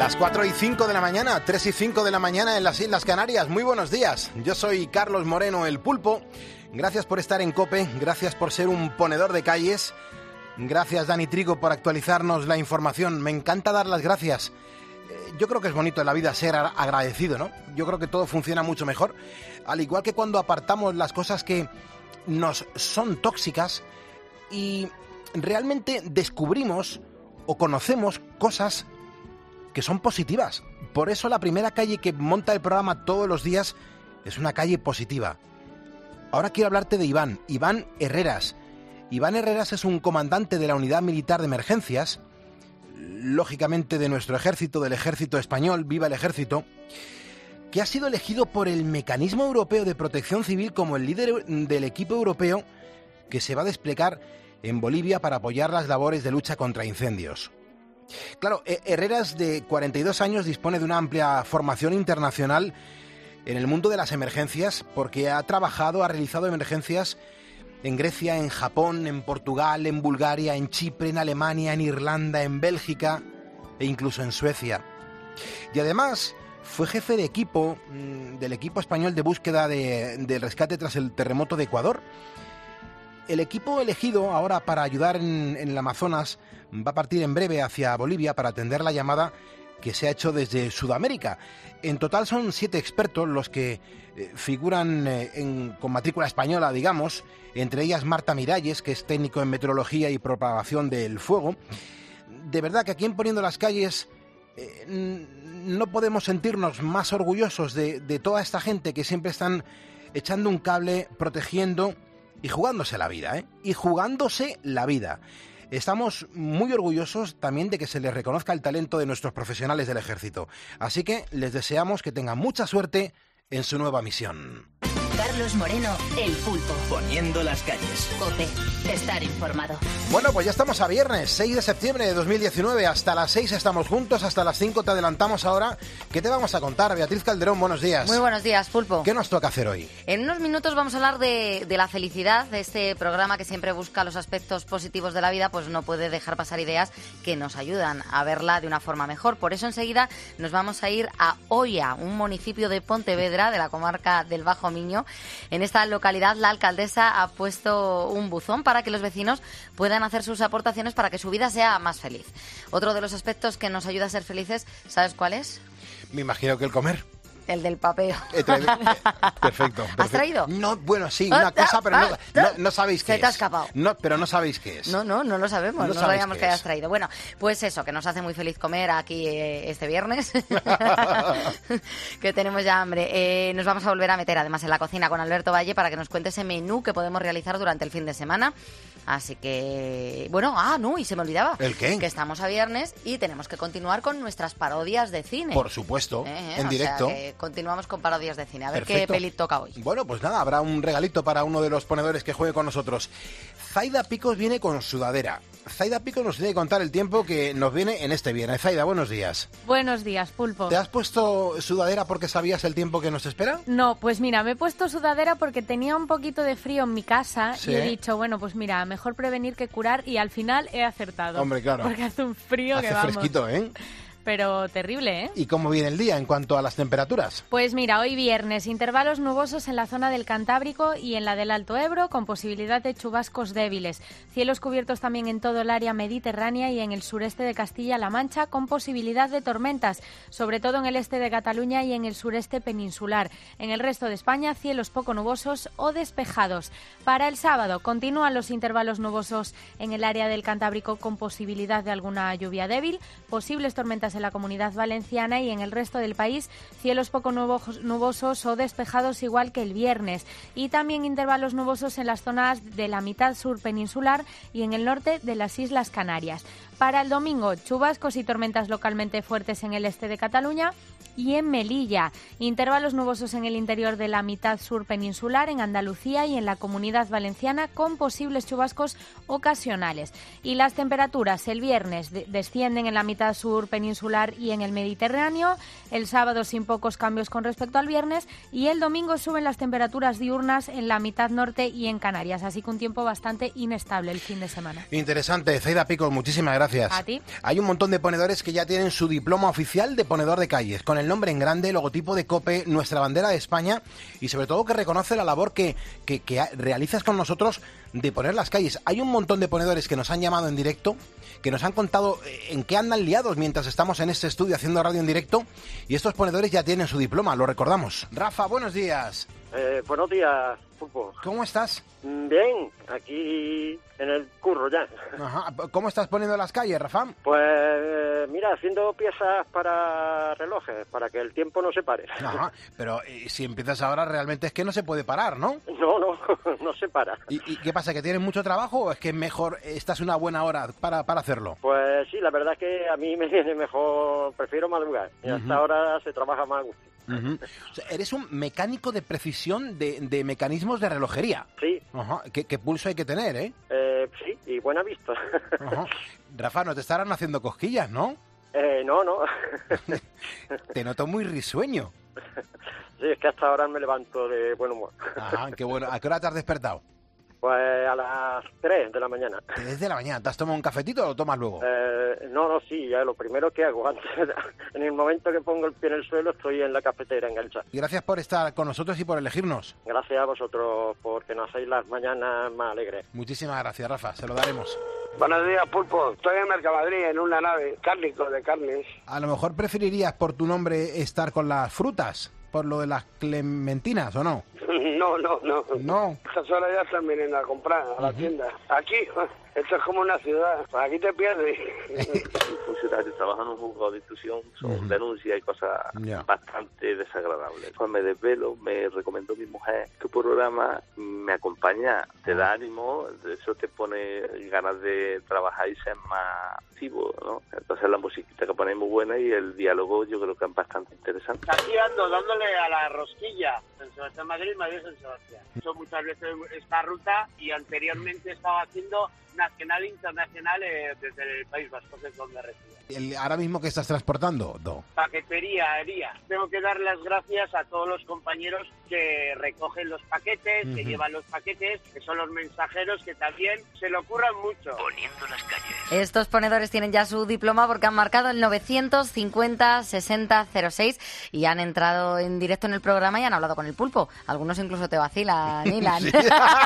Las 4:05 de la mañana, 3:05 de la mañana en las Islas Canarias. Muy buenos días. Yo soy Carlos Moreno, el Pulpo. Gracias por estar en COPE, gracias por ser un ponedor de calles. Gracias, Dani Trigo, por actualizarnos la información. Me encanta dar las gracias. Yo creo que es bonito en la vida ser agradecido, ¿no? Yo creo que todo funciona mucho mejor. Al igual que cuando apartamos las cosas que nos son tóxicas y realmente descubrimos o conocemos cosas que son positivas. Por eso la primera calle que monta el programa todos los días es una calle positiva. Ahora quiero hablarte de Iván Herreras. Iván Herreras es un comandante de la Unidad Militar de Emergencias, lógicamente de nuestro ejército, del ejército español, viva el ejército, que ha sido elegido por el Mecanismo Europeo de Protección Civil como el líder del equipo europeo que se va a desplegar en Bolivia para apoyar las labores de lucha contra incendios. Claro, Herreras, de 42 años, dispone de una amplia formación internacional en el mundo de las emergencias porque ha realizado emergencias en Grecia, en Japón, en Portugal, en Bulgaria, en Chipre, en Alemania, en Irlanda, en Bélgica e incluso en Suecia. Y además fue jefe de equipo del equipo español de búsqueda de rescate tras el terremoto de Ecuador. El equipo elegido ahora para ayudar en el Amazonas va a partir en breve hacia Bolivia para atender la llamada que se ha hecho desde Sudamérica. En total son 7 expertos los que figuran con matrícula española, digamos, entre ellas Marta Miralles, que es técnico en meteorología y propagación del fuego. De verdad que aquí en Poniendo las Calles no podemos sentirnos más orgullosos de toda esta gente que siempre están echando un cable, protegiendo y jugándose la vida, ¿eh? Y jugándose la vida. Estamos muy orgullosos también de que se les reconozca el talento de nuestros profesionales del ejército. Así que les deseamos que tengan mucha suerte en su nueva misión. Carlos Moreno, el Pulpo. Poniendo las calles. COPE. Estar informado. Bueno, pues ya estamos a viernes, 6 de septiembre de 2019. Hasta las 6 estamos juntos, hasta las 5 te adelantamos ahora. ¿Qué te vamos a contar? Beatriz Calderón, buenos días. Muy buenos días, Pulpo. ¿Qué nos toca hacer hoy? En unos minutos vamos a hablar de la felicidad, de este programa que siempre busca los aspectos positivos de la vida, pues no puede dejar pasar ideas que nos ayudan a verla de una forma mejor. Por eso enseguida nos vamos a ir a Oia, un municipio de Pontevedra, de la comarca del Bajo Miño. En esta localidad la alcaldesa ha puesto un buzón para que los vecinos puedan hacer sus aportaciones para que su vida sea más feliz. Otro de los aspectos que nos ayuda a ser felices, ¿sabes cuál es? Me imagino que el comer. El del papeo. Perfecto. ¿Has traído? No, bueno, sí, una cosa, pero no sabéis qué es. Se te ha escapado. No, pero no sabéis qué es. No lo sabemos, no sabíamos que hayas traído. Bueno, pues eso, que nos hace muy feliz comer aquí este viernes, que tenemos ya hambre. Nos vamos a volver a meter además en la cocina con Alberto Valle para que nos cuente ese menú que podemos realizar durante el fin de semana. Así que, bueno, y se me olvidaba. ¿El qué? Que estamos a viernes y tenemos que continuar con nuestras parodias de cine. Por supuesto, en directo. O sea, que continuamos con parodias de cine. A ver Perfecto. qué peli toca hoy. Bueno, pues nada, habrá un regalito para uno de los ponedores que juegue con nosotros. Zaida Picos viene con sudadera. Zaida Picos nos tiene que contar el tiempo que nos viene en este viernes. Zaida, buenos días. Buenos días, Pulpo. ¿Te has puesto sudadera porque sabías el tiempo que nos espera? No, pues mira, me he puesto sudadera porque tenía un poquito de frío en mi casa. ¿Sí? Y he dicho, bueno, pues mira, mejor prevenir que curar, y al final he acertado. Hombre, claro. Porque hace un frío hace que vamos. fresquito, ¿eh? Pero terrible, ¿eh? ¿Y cómo viene el día en cuanto a las temperaturas? Pues mira, hoy viernes, intervalos nubosos en la zona del Cantábrico y en la del Alto Ebro, con posibilidad de chubascos débiles. Cielos cubiertos también en todo el área mediterránea y en el sureste de Castilla-La Mancha, con posibilidad de tormentas, sobre todo en el este de Cataluña y en el sureste peninsular. En el resto de España, cielos poco nubosos o despejados. Para el sábado, continúan los intervalos nubosos en el área del Cantábrico, con posibilidad de alguna lluvia débil, posibles tormentas en la Comunidad Valenciana, y en el resto del país cielos poco nubosos o despejados igual que el viernes, y también intervalos nubosos en las zonas de la mitad sur peninsular y en el norte de las Islas Canarias. Para el domingo, chubascos y tormentas localmente fuertes en el este de Cataluña, y en Melilla. Intervalos nubosos en el interior de la mitad sur peninsular, en Andalucía y en la Comunidad Valenciana, con posibles chubascos ocasionales. Y las temperaturas el viernes descienden en la mitad sur peninsular y en el Mediterráneo, el sábado sin pocos cambios con respecto al viernes, y el domingo suben las temperaturas diurnas en la mitad norte y en Canarias, así que un tiempo bastante inestable el fin de semana. Interesante. Zaida Picos, muchísimas gracias. A ti. Hay un montón de ponedores que ya tienen su diploma oficial de ponedor de calles, con el nombre en grande, logotipo de COPE, nuestra bandera de España, y sobre todo que reconoce la labor que realizas con nosotros de poner las calles. Hay un montón de ponedores que nos han llamado en directo, que nos han contado en qué andan liados mientras estamos en este estudio haciendo radio en directo, y estos ponedores ya tienen su diploma, lo recordamos. Rafa, buenos días. Buenos días, Pulpo. ¿Cómo estás? Bien, aquí en el curro ya. Ajá. ¿Cómo estás poniendo las calles, Rafa? Pues mira, haciendo piezas para relojes, para que el tiempo no se pare. Ajá. Pero si empiezas ahora realmente es que no se puede parar, ¿no? No se para. ¿Y qué pasa, que tienes mucho trabajo o es que mejor estás una buena hora para hacerlo? Pues sí, la verdad es que a mí me viene mejor, prefiero madrugar. Y hasta ahora se trabaja más a gusto. O sea, eres un mecánico de precisión de mecanismos de relojería. Sí. Ajá. ¿Qué pulso hay que tener, eh? Sí, y buena vista. Ajá. Rafa, no te estarán haciendo cosquillas, ¿no? No. Te noto muy risueño. Sí, es que hasta ahora me levanto de buen humor. Ajá, qué bueno. ¿A qué hora te has despertado? Pues a las 3 de la mañana. 3 de la mañana. ¿Te has tomado un cafetito o lo tomas luego? Sí, ya lo primero que hago antes, en el momento que pongo el pie en el suelo, estoy en la cafetera enganchada. Y gracias por estar con nosotros y por elegirnos. Gracias a vosotros porque nos hacéis las mañanas más alegres. Muchísimas gracias, Rafa, se lo daremos. Buenos días, Pulpo. Estoy en Mercamadrid, en una nave, cárnico de carnes. A lo mejor preferirías por tu nombre estar con las frutas, por lo de las clementinas, ¿o no? No. Estas horas ya están viniendo a comprar a la tienda. Aquí, esto es como una ciudad. Aquí te pierdes. Funcionarios trabajan en un juzgado de instrucción, son denuncias y cosas bastante desagradables. Pues me desvelo, me recomendó mi mujer. Tu programa me acompaña, te da ánimo, eso te pone ganas de trabajar y ser más activo, ¿no? Entonces la musiquita que pone es muy buena y el diálogo yo creo que es bastante interesante. Aquí ando dándole a la rosquilla. San Sebastián, Madrid, San Sebastián. He hecho muchas veces esta ruta y anteriormente estaba haciendo nacional e internacional desde el País Vasco, que es donde resido. ¿Ahora mismo qué estás transportando? Paquetería, haría. Tengo que dar las gracias a todos los compañeros que recogen los paquetes, que llevan los paquetes, que son los mensajeros, que también se lo curran mucho. Poniendo las calles. Estos ponedores tienen ya su diploma porque han marcado el 950-60-06 y han entrado en directo en el programa y han hablado con el Pulpo. Algunos incluso te vacilan, Ilan. Sí.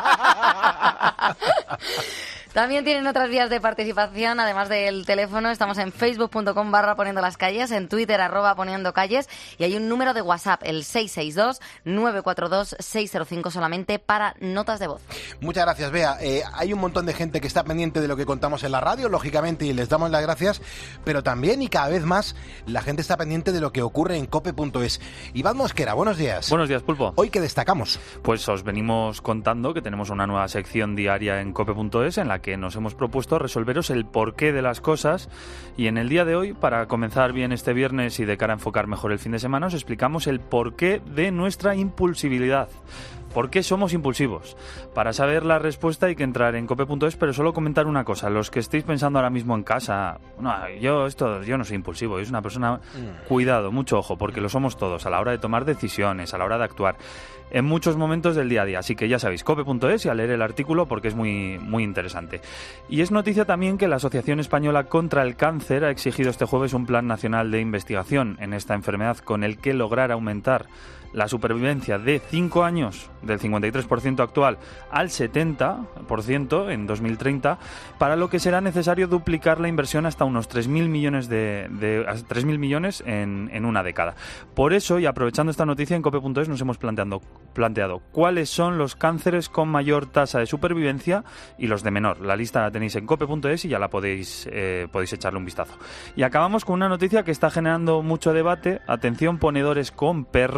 También tienen otras vías de participación, además del teléfono. Estamos en facebook.com/poniendo las calles, en Twitter @poniendo calles, y hay un número de WhatsApp, el 662-942-605, solamente para notas de voz. Muchas gracias, Bea. Hay un montón de gente que está pendiente de lo que contamos en la radio, lógicamente, y les damos las gracias, pero también y cada vez más la gente está pendiente de lo que ocurre en cope.es. Iván Mosquera, buenos días. Buenos días, Pulpo. ¿Hoy qué destacamos? Pues os venimos contando que tenemos una nueva sección diaria en cope.es en la que nos hemos propuesto resolveros el porqué de las cosas, y en el día de hoy, para comenzar bien este viernes y de cara a enfocar mejor el fin de semana, os explicamos el porqué de nuestra impulsibilidad. ¿Por qué somos impulsivos? Para saber la respuesta hay que entrar en cope.es, pero solo comentar una cosa. Los que estéis pensando ahora mismo en casa, no, yo no soy impulsivo, yo soy una persona... Cuidado, mucho ojo, porque lo somos todos a la hora de tomar decisiones, a la hora de actuar, en muchos momentos del día a día. Así que ya sabéis, cope.es, y a leer el artículo porque es muy, muy interesante. Y es noticia también que la Asociación Española contra el Cáncer ha exigido este jueves un plan nacional de investigación en esta enfermedad con el que lograr aumentar la supervivencia de 5 años del 53% actual al 70% en 2030, para lo que será necesario duplicar la inversión hasta unos 3.000 millones 3.000 millones en una década. Por eso, y aprovechando esta noticia, en cope.es nos hemos planteado cuáles son los cánceres con mayor tasa de supervivencia y los de menor. La lista la tenéis en cope.es y ya la podéis echarle un vistazo. Y acabamos con una noticia que está generando mucho debate. Atención, ponedores con perro.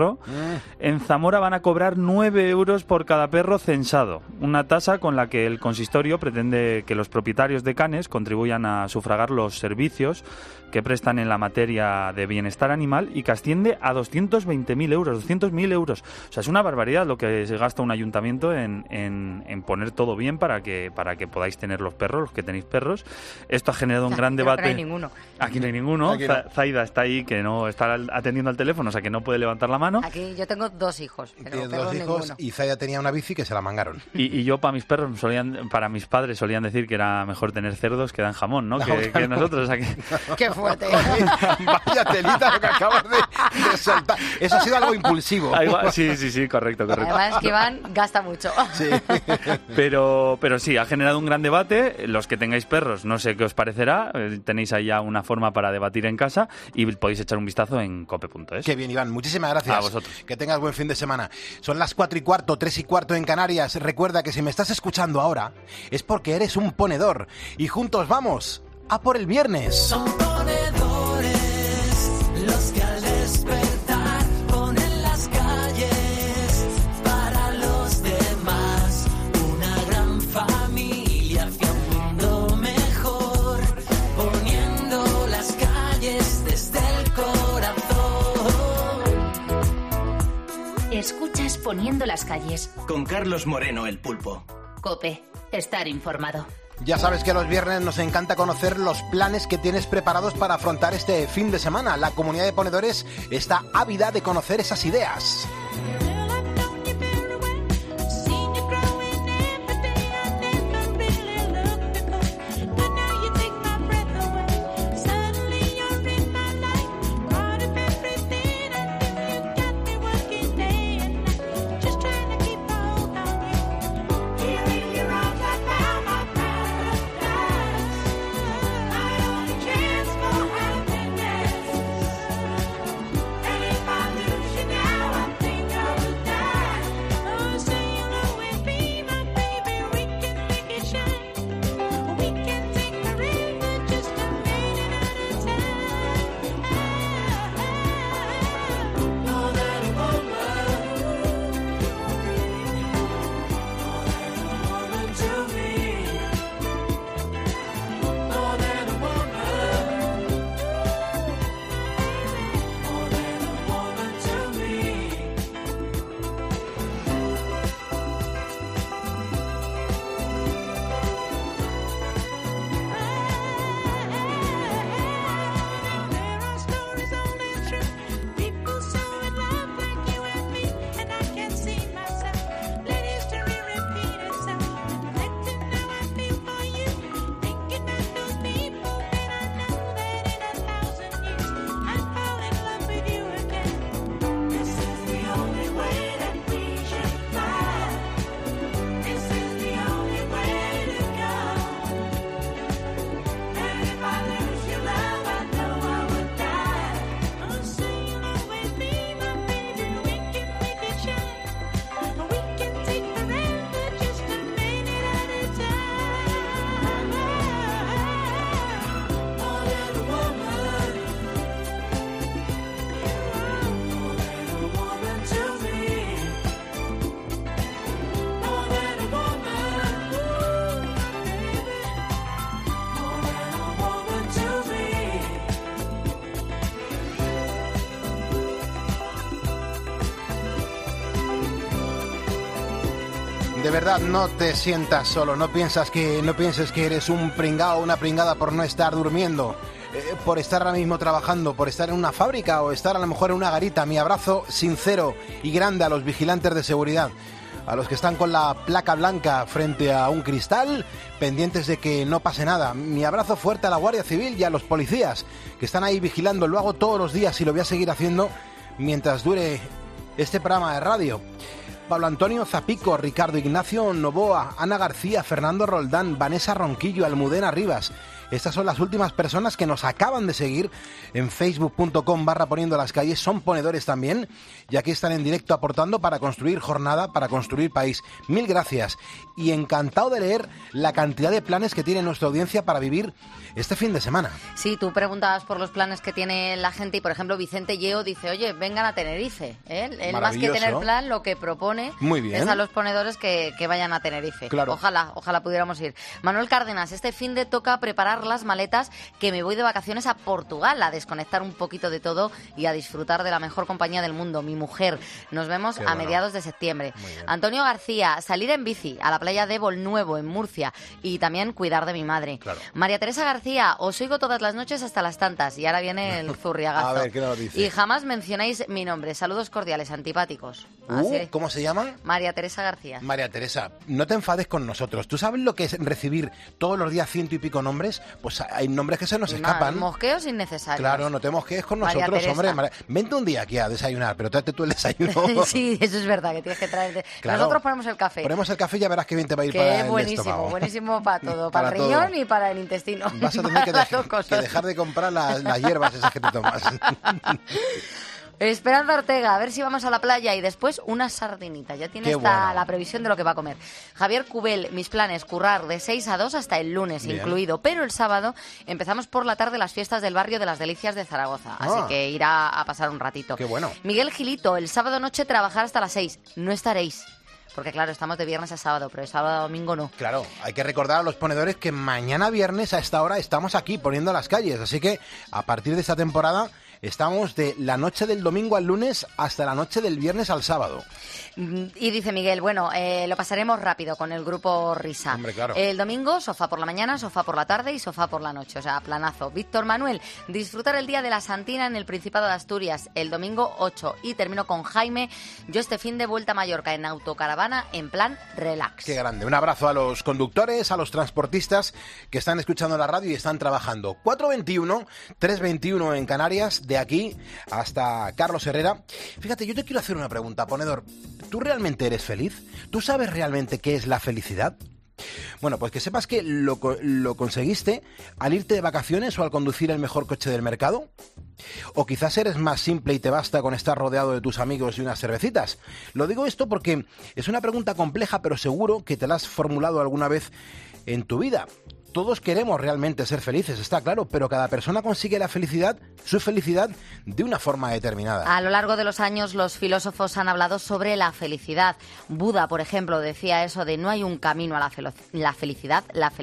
En Zamora van a cobrar 9 euros por cada perro censado, una tasa con la que el consistorio pretende que los propietarios de canes contribuyan a sufragar los servicios que prestan en la materia de bienestar animal y que asciende a 220.000 euros, 200.000 euros. O sea, es una barbaridad lo que se gasta un ayuntamiento en poner todo bien para que podáis tener los perros, los que tenéis perros. Esto ha generado un gran debate. No hay ninguno. Aquí no hay ninguno. Aquí no. Zaida está ahí, que no está atendiendo al teléfono, o sea, que no puede levantar la mano. Aquí yo tengo 2 hijos, pero Tiene perros 2 hijos ninguno. y Zaida tenía una bici que se la mangaron. Y yo para mis perros, para mis padres solían decir que era mejor tener cerdos que dan jamón, ¿no? Que nosotros. O sea, que... ¡Qué fuerte! Vaya telita lo que acabas de soltar. Eso ha sido algo impulsivo. Sí, correcto. Además que Iván gasta mucho. Sí. Pero sí, ha generado un gran debate. Los que tengáis perros, no sé qué os parecerá. Tenéis ahí ya una forma para debatir en casa y podéis echar un vistazo en cope.es. Qué bien, Iván. Muchísimas gracias. A vosotros. Que tengas buen fin de semana. Son las 4:15, 3:15 en Canarias. Recuerda que si me estás escuchando ahora es porque eres un ponedor. Y juntos vamos a por el viernes. Son ponedores los que al despertar ponen las calles para los demás. Una gran familia hacia un mundo mejor, poniendo las calles desde el corazón. Escuchas Poniendo las calles. Con Carlos Moreno, el Pulpo. COPE. Estar informado. Ya sabes que los viernes nos encanta conocer los planes que tienes preparados para afrontar este fin de semana. La comunidad de ponedores está ávida de conocer esas ideas. De verdad, no te sientas solo, no pienses que eres un pringao o una pringada por no estar durmiendo, por estar ahora mismo trabajando, por estar en una fábrica o estar a lo mejor en una garita. Mi abrazo sincero y grande a los vigilantes de seguridad, a los que están con la placa blanca frente a un cristal, pendientes de que no pase nada. Mi abrazo fuerte a la Guardia Civil y a los policías que están ahí vigilando. Lo hago todos los días y lo voy a seguir haciendo mientras dure este programa de radio. Pablo Antonio Zapico, Ricardo Ignacio Novoa, Ana García, Fernando Roldán, Vanessa Ronquillo, Almudena Rivas, Estas son las últimas personas que nos acaban de seguir en facebook.com/poniendo las calles. Son ponedores también y aquí están en directo aportando para construir jornada, para construir país. Mil gracias y encantado de leer la cantidad de planes que tiene nuestra audiencia para vivir este fin de semana. Sí, tú preguntabas por los planes que tiene la gente y, por ejemplo, Vicente Yeo dice, oye, vengan a Tenerife. Él más que tener plan, lo que propone es a los ponedores que vayan a Tenerife. Claro. Ojalá pudiéramos ir. Manuel Cárdenas, este fin de toca preparar las maletas que me voy de vacaciones a Portugal, a desconectar un poquito de todo y a disfrutar de la mejor compañía del mundo, mi mujer. Nos vemos a mediados de septiembre. Antonio García, salir en bici a la playa de Bolnuevo, en Murcia, y también cuidar de mi madre. Claro. María Teresa García, os oigo todas las noches hasta las tantas, y ahora viene el zurriagazo. A ver, ¿qué nos dice? Y jamás mencionáis mi nombre. Saludos cordiales, antipáticos. ¿Cómo se llama? María Teresa García. María Teresa, no te enfades con nosotros. ¿Tú sabes lo que es recibir todos los días 100 y pico nombres? Pues hay nombres que se nos escapan. Mosqueos innecesarios. Claro, no te mosquees con nosotros, hombre. Vente un día aquí a desayunar, pero tráete tú el desayuno. Sí, eso es verdad, que tienes que traerte. Claro. Nosotros ponemos el café. Ponemos el café y ya verás que bien te va a ir para el estómago. Buenísimo para todo, para el riñón y para el intestino. Vas a tener que dejar de comprar las hierbas esas que te tomas. Esperanza Ortega, a ver si vamos a la playa y después una sardinita. Ya tiene la previsión de lo que va a comer. Javier Cubel, mis planes, currar de 6 a 2 hasta el lunes incluido. Pero el sábado empezamos por la tarde las fiestas del barrio de las Delicias de Zaragoza. Así que irá a pasar un ratito. Qué bueno. Miguel Gilito, el sábado noche trabajar hasta las 6. No estaréis. Porque claro, estamos de viernes a sábado, pero de sábado a domingo no. Claro, hay que recordar a los ponedores que mañana viernes a esta hora estamos aquí poniendo las calles. Así que a partir de esta temporada estamos de la noche del domingo al lunes hasta la noche del viernes al sábado. Y dice Miguel, bueno, lo pasaremos rápido con el grupo Risa. Hombre, claro. El domingo, sofá por la mañana, sofá por la tarde y sofá por la noche. O sea, planazo. Víctor Manuel, disfrutar el día de la Santina en el Principado de Asturias, el domingo 8. Y termino con Jaime, yo este fin de vuelta a Mallorca en autocaravana en plan relax. Qué grande. Un abrazo a los conductores, a los transportistas que están escuchando la radio y están trabajando. 4:21, 3:21 en Canarias, de aquí hasta Carlos Herrera. Fíjate, yo te quiero hacer una pregunta, ponedor. ¿Tú realmente eres feliz? ¿Tú sabes realmente qué es la felicidad? Bueno, pues que sepas que lo conseguiste al irte de vacaciones o al conducir el mejor coche del mercado. O quizás eres más simple y te basta con estar rodeado de tus amigos y unas cervecitas. Lo digo esto porque es una pregunta compleja, pero seguro que te la has formulado alguna vez en tu vida. Todos queremos realmente ser felices, está claro, pero cada persona consigue la felicidad, su felicidad, de una forma determinada. A lo largo de los años, los filósofos han hablado sobre la felicidad. Buda, por ejemplo, decía eso de no hay un camino a la felicidad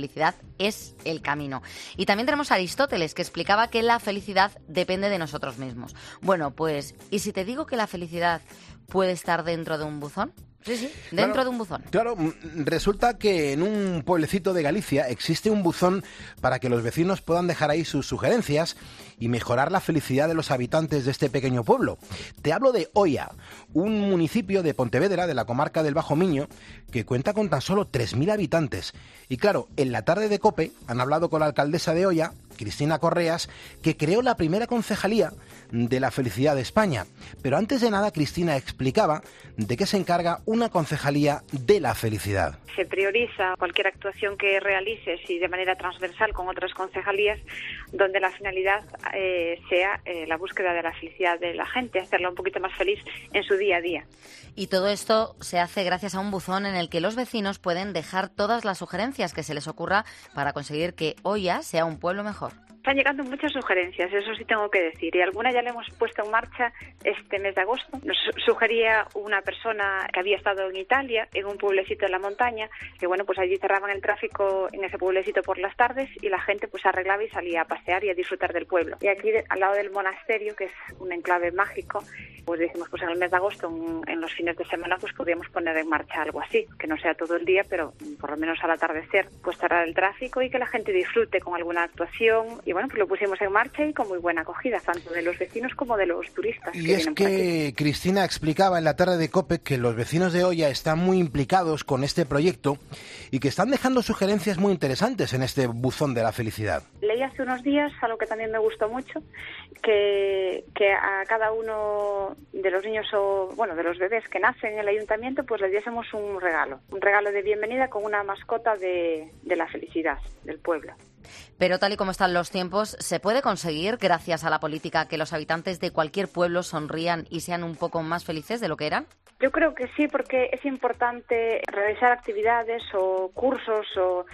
es el camino. Y también tenemos a Aristóteles, que explicaba que la felicidad depende de nosotros mismos. Bueno, pues, ¿y si te digo que la felicidad puede estar dentro de un buzón? Sí, dentro de un buzón. Claro, resulta que en un pueblecito de Galicia existe un buzón para que los vecinos puedan dejar ahí sus sugerencias y mejorar la felicidad de los habitantes de este pequeño pueblo. Te hablo de Oia, un municipio de Pontevedra, de la comarca del Bajo Miño, que cuenta con tan solo 3.000 habitantes. Y claro, en la tarde de COPE han hablado con la alcaldesa de Oia, Cristina Correas, que creó la primera concejalía de la felicidad de España. Pero antes de nada, Cristina explicaba de qué se encarga una concejalía de la felicidad. Se prioriza cualquier actuación que realices y de manera transversal con otras concejalías, donde la finalidad sea la búsqueda de la felicidad de la gente, hacerla un poquito más feliz en su día a día. Y todo esto se hace gracias a un buzón en el que los vecinos pueden dejar todas las sugerencias que se les ocurra para conseguir que Oia sea un pueblo mejor. Están llegando muchas sugerencias, eso sí tengo que decir, y alguna ya le hemos puesto en marcha este mes de agosto. Nos sugería una persona que había estado en Italia, en un pueblecito de la montaña, que bueno, pues allí cerraban el tráfico en ese pueblecito por las tardes y la gente pues arreglaba y salía a pasear y a disfrutar del pueblo. Y aquí al lado del monasterio, que es un enclave mágico, pues decimos pues en el mes de agosto, en los fines de semana, pues podríamos poner en marcha algo así, que no sea todo el día, pero por lo menos al atardecer, pues cerrar el tráfico y que la gente disfrute con alguna actuación. Y bueno, pues lo pusimos en marcha y con muy buena acogida, tanto de los vecinos como de los turistas. Y es que Cristina explicaba en la tarde de COPE que los vecinos de Oia están muy implicados con este proyecto y que están dejando sugerencias muy interesantes en este buzón de la felicidad. Leí hace unos días algo que también me gustó mucho, que a cada uno de los niños o bueno, de los bebés que nacen en el ayuntamiento, pues les diésemos un regalo de bienvenida con una mascota de la felicidad del pueblo. Pero tal y como están los tiempos, ¿se puede conseguir, gracias a la política, que los habitantes de cualquier pueblo sonrían y sean un poco más felices de lo que eran? Yo creo que sí, porque es importante realizar actividades o cursos o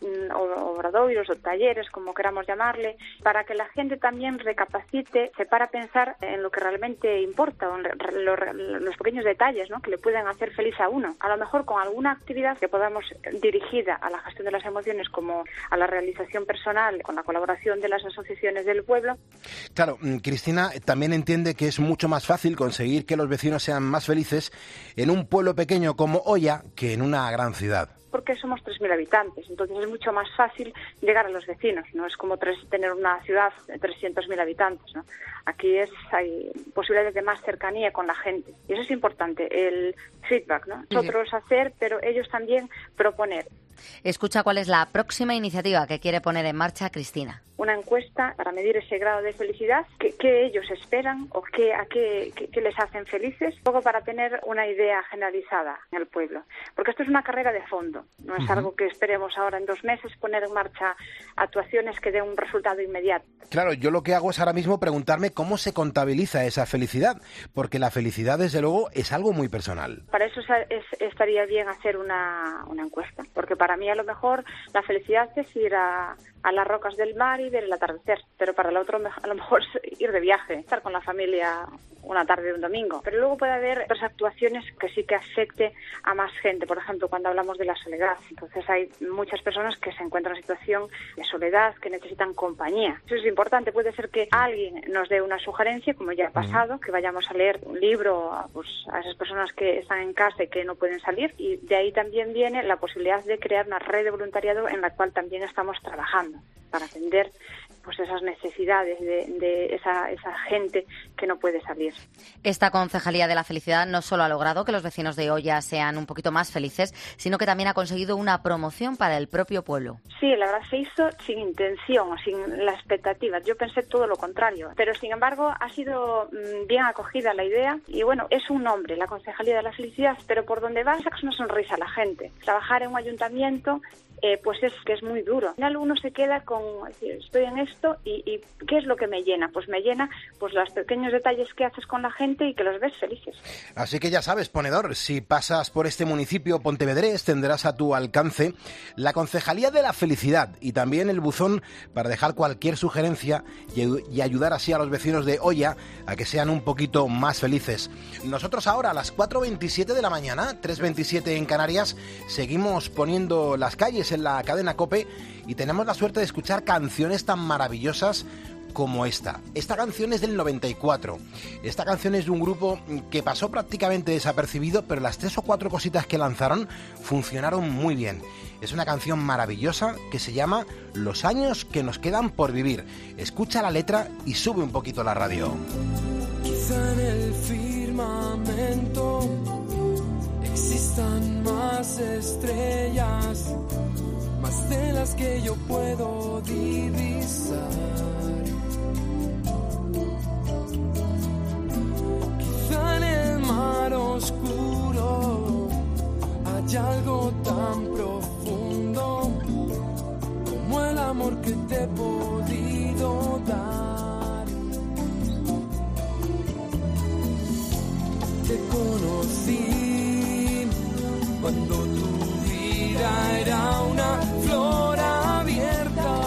obradoiros o talleres, como queramos llamarle, para que la gente también recapacite, se para a pensar en lo que realmente importa, en los pequeños detalles, ¿no?, que le pueden hacer feliz a uno. A lo mejor con alguna actividad que podamos dirigida a la gestión de las emociones, como a la realización personal, con la colaboración de las asociaciones del pueblo. Claro, Cristina también entiende que es mucho más fácil conseguir que los vecinos sean más felices en un pueblo pequeño como Oia que en una gran ciudad. Porque somos 3.000 habitantes, entonces es mucho más fácil llegar a los vecinos, no es como tener una ciudad de 300.000 habitantes, ¿no? Aquí hay posibilidades de más cercanía con la gente, y eso es importante, el feedback, ¿no? Nosotros hacer, pero ellos también proponer. Escucha cuál es la próxima iniciativa que quiere poner en marcha Cristina. Una encuesta para medir ese grado de felicidad, qué ellos esperan o qué les hacen felices, un poco para tener una idea generalizada en el pueblo. Porque esto es una carrera de fondo, no es algo que esperemos ahora en 2 meses poner en marcha actuaciones que den un resultado inmediato. Claro, yo lo que hago es ahora mismo preguntarme cómo se contabiliza esa felicidad, porque la felicidad, desde luego, es algo muy personal. Para eso estaría bien hacer una encuesta, porque para mí a lo mejor la felicidad es ir a las rocas del mar y ver el atardecer, pero para el otro a lo mejor es ir de viaje, estar con la familia una tarde de un domingo. Pero luego puede haber otras actuaciones que sí que afecte a más gente, por ejemplo, cuando hablamos de la soledad. Entonces hay muchas personas que se encuentran en situación de soledad, que necesitan compañía. Eso es importante, puede ser que alguien nos dé una sugerencia, como ya ha pasado, que vayamos a leer un libro a esas personas que están en casa y que no pueden salir, y de ahí también viene la posibilidad de crear una red de voluntariado en la cual también estamos trabajando para atender pues esas necesidades de esa gente que no puede salir. Esta Concejalía de la Felicidad no solo ha logrado que los vecinos de Oia sean un poquito más felices, sino que también ha conseguido una promoción para el propio pueblo. Sí, la verdad se hizo sin intención, sin la expectativa. Yo pensé todo lo contrario, pero sin embargo ha sido bien acogida la idea y bueno, es un nombre, la Concejalía de la Felicidad, pero por donde va sacas una sonrisa a la gente. Trabajar en un ayuntamiento pues es que es muy duro. Al final uno se queda con, estoy en esto y ¿qué es lo que me llena? Pues me llena pues los pequeños detalles que haces con la gente y que los ves felices. Así que ya sabes, ponedor, si pasas por este municipio pontevedrés tendrás a tu alcance la Concejalía de la Felicidad y también el buzón para dejar cualquier sugerencia y ayudar así a los vecinos de Oia a que sean un poquito más felices. Nosotros ahora a las 4:27 de la mañana, 3:27 en Canarias, seguimos poniendo las calles en la cadena COPE y tenemos la suerte de escuchar canciones tan maravillosas como esta. Esta canción es del 94. Esta canción es de un grupo que pasó prácticamente desapercibido, pero las 3 o 4 cositas que lanzaron funcionaron muy bien. Es una canción maravillosa que se llama Los años que nos quedan por vivir. Escucha la letra y sube un poquito la radio. Quizá en el firmamento existan más estrellas, más de las que yo puedo divisar. Quizá en el mar oscuro hay algo tan profundo como el amor que te he podido dar. Te conocí cuando tu vida era una flor abierta.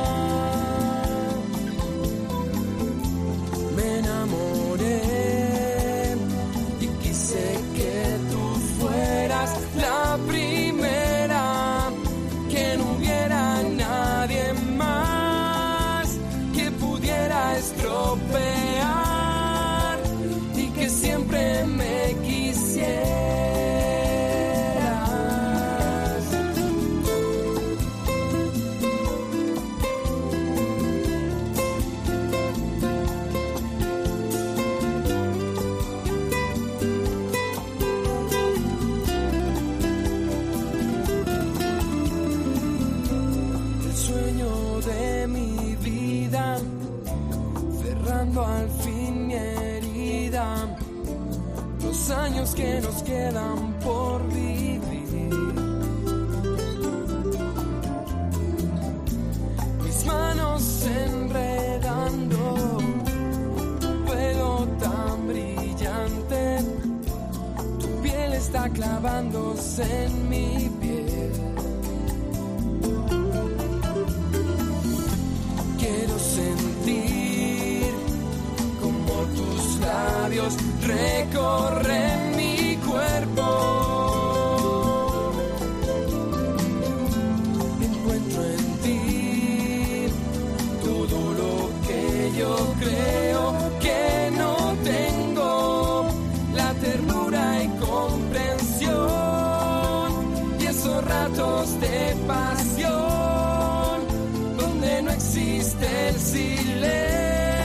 Me enamoré y quise que tú fueras la primera, que no hubiera nadie más que pudiera estropear y que siempre me quisiera. Al fin mi herida, los años que nos quedan por vivir. va clavándose en mi piel. Quiero sentir como tus labios recorren mi cuerpo. Encuentro en ti todo lo que yo creo que no tengo, la ternura y comprensión y esos ratos de pasión donde no existe el silencio.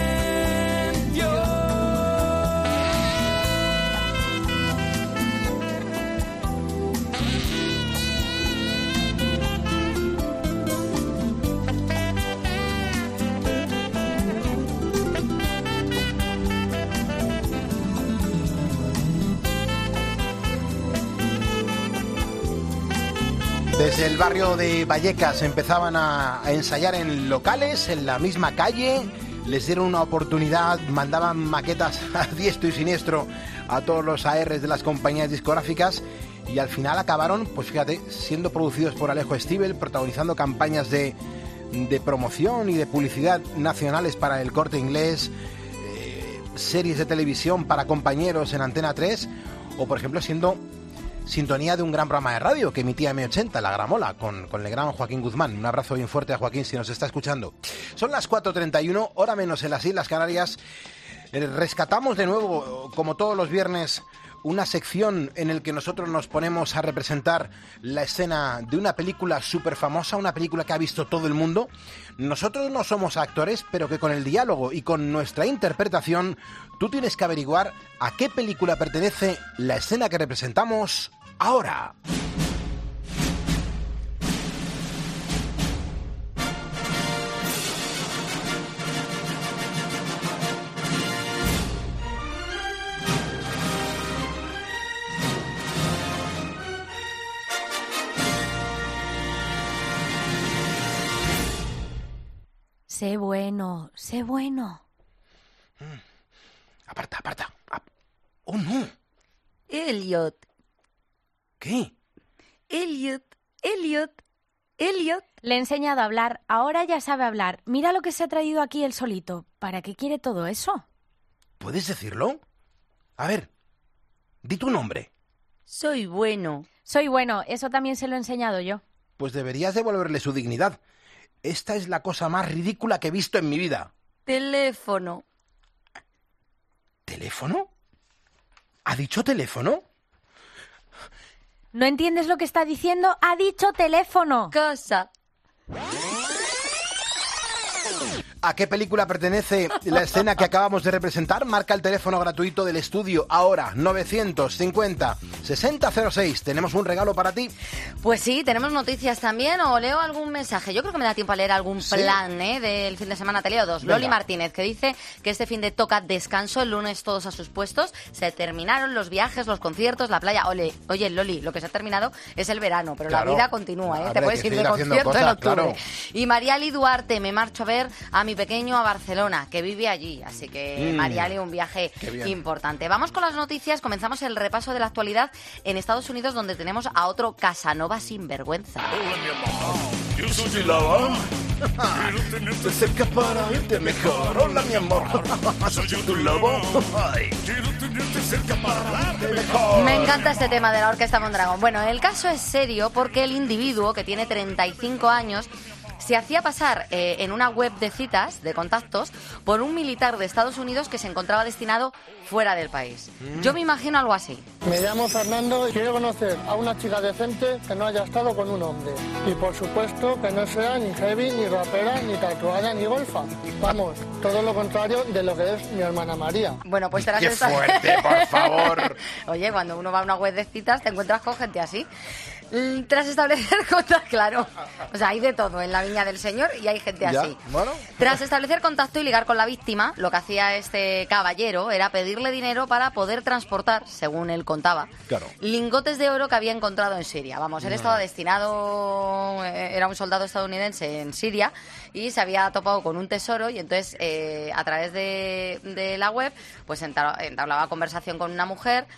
Desde el barrio de Vallecas empezaban a ensayar en locales, en la misma calle, les dieron una oportunidad, mandaban maquetas a diestro y siniestro a todos los ARs de las compañías discográficas y al final acabaron, pues fíjate, siendo producidos por Alejo Stivel, protagonizando campañas de promoción y de publicidad nacionales para El Corte Inglés, series de televisión para compañeros en Antena 3 o, por ejemplo, siendo sintonía de un gran programa de radio que emitía M80, La Gramola, con el gran Joaquín Guzmán. Un abrazo bien fuerte a Joaquín si nos está escuchando. Son las 4:31, hora menos en las Islas Canarias. Rescatamos de nuevo, como todos los viernes, una sección en la que nosotros nos ponemos a representar la escena de una película súper famosa, una película que ha visto todo el mundo. Nosotros no somos actores, pero que con el diálogo y con nuestra interpretación, tú tienes que averiguar a qué película pertenece la escena que representamos ahora. Sé bueno, sé bueno. Aparta. ¡Oh, no! Elliot. ¿Qué? Elliot. Le he enseñado a hablar, ahora ya sabe hablar. Mira lo que se ha traído aquí él solito. ¿Para qué quiere todo eso? ¿Puedes decirlo? A ver, di tu nombre. Soy bueno. Soy bueno, eso también se lo he enseñado yo. Pues deberías devolverle su dignidad. Esta es la cosa más ridícula que he visto en mi vida. Teléfono. ¿Teléfono? ¿Ha dicho teléfono? ¿No entiendes lo que está diciendo? ¡Ha dicho teléfono! Casa. ¿A qué película pertenece la escena que acabamos de representar? Marca el teléfono gratuito del estudio ahora, 950-6006. Tenemos un regalo para ti. Pues sí, tenemos noticias también, o leo algún mensaje. Yo creo que me da tiempo a leer algún plan del fin de semana. Te leo dos. Venga. Loli Martínez, que dice que este fin de toca descanso, el lunes todos a sus puestos. Se terminaron los viajes, los conciertos, la playa. Oye, Loli, lo que se ha terminado es el verano, pero claro, la vida continúa, Te puedes ir de concierto en octubre. Claro. Y Mariali Duarte, me marcho a ver a mi pequeño a Barcelona, que vive allí, así que Mariali, un viaje importante. Vamos con las noticias, comenzamos el repaso de la actualidad en Estados Unidos, donde tenemos a otro Casanova sinvergüenza. Hola, mi amor, yo soy Lava. Quiero tenerte cerca para irte mejor. Hola, mi amor, soy yo tu lobo. Quiero tenerte cerca para irte mejor. Me encanta este tema de la Orquesta Mondragón. Bueno, el caso es serio porque el individuo, que tiene 35 años, se hacía pasar en una web de citas, de contactos, por un militar de Estados Unidos que se encontraba destinado fuera del país. Yo me imagino algo así. Me llamo Fernando y quiero conocer a una chica decente que no haya estado con un hombre. Y por supuesto que no sea ni heavy, ni rapera, ni tatuada, ni golfa. Vamos, todo lo contrario de lo que es mi hermana María. Bueno, pues ¡Qué fuerte, por favor! Oye, cuando uno va a una web de citas te encuentras con gente así. Tras establecer contacto, claro, o sea, hay de todo en la viña del señor y hay gente así. Bueno. Tras establecer contacto y ligar con la víctima, lo que hacía este caballero era pedirle dinero para poder transportar, según él contaba, lingotes de oro que había encontrado en Siria. Vamos, él estaba destinado, era un soldado estadounidense en Siria y se había topado con un tesoro y entonces a través de la web pues entablaba conversación con una mujer.